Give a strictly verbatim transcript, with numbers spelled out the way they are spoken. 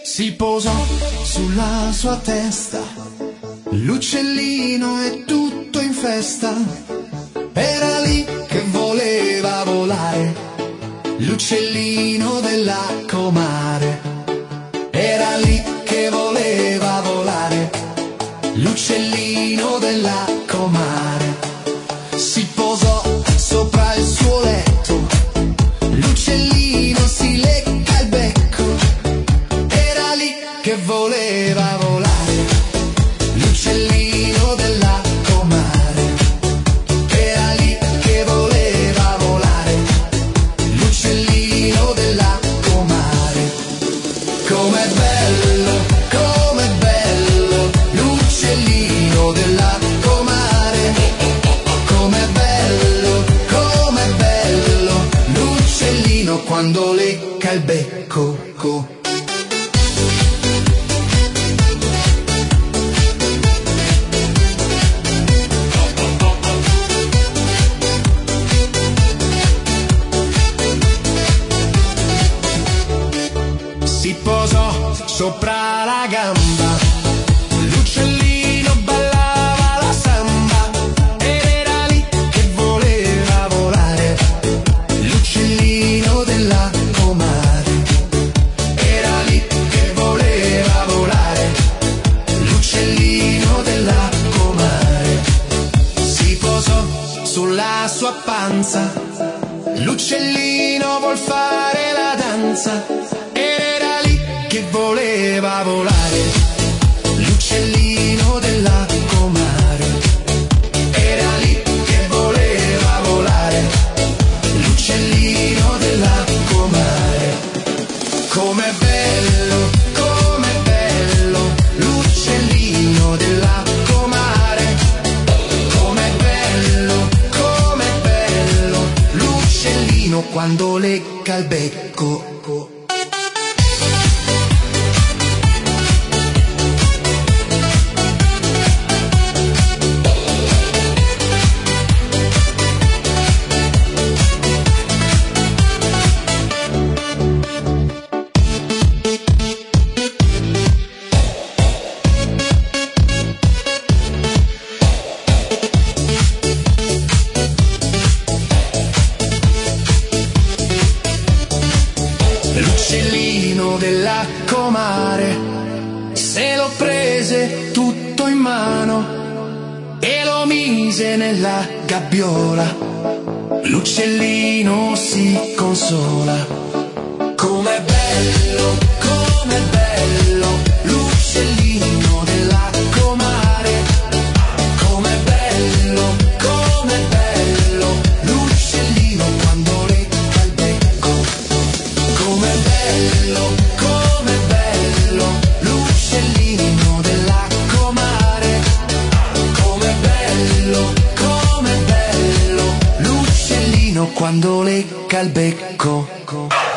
Si posò sulla sua testa, l'uccellino è tutto in festa. Era lì che voleva volare, l'uccellino della comare. Era lì che voleva volare, l'uccellino della comare. Si posò sopra il suo letto, l'uccellino si lecca il becco. Era lì che voleva volare, l'uccellino della comare. Era lì che voleva volare, l'uccellino della comare. Com'è bello, com'è bello, l'uccellino della comare. Com'è bello, com'è bello, l'uccellino quando lecca il becco. Si posò sopra la gamba, l'uccellino ballava la samba. Ed era lì che voleva volare, l'uccellino della comare. Era lì che voleva volare, l'uccellino della comare. Si posò sulla sua panza, l'uccellino vuol fare la danza. Che voleva volare, l'uccellino della comare. Era lì che voleva volare, l'uccellino della comare. Com'è bello, com'è bello, l'uccellino della comare. Com'è bello, com'è bello, l'uccellino quando lecca il becco. L'uccellino della comare se lo prese tutto in mano e lo mise nella gabbiola. L'uccellino si consola. Com'è bello, com'è bello, l'uccellino della comare. Com'è bello, com'è bello, l'uccellino quando lecca il becco. Com'è bello, com'è bello, l'uccellino della comare. Com'è bello, com'è bello, l'uccellino quando lecca il becco.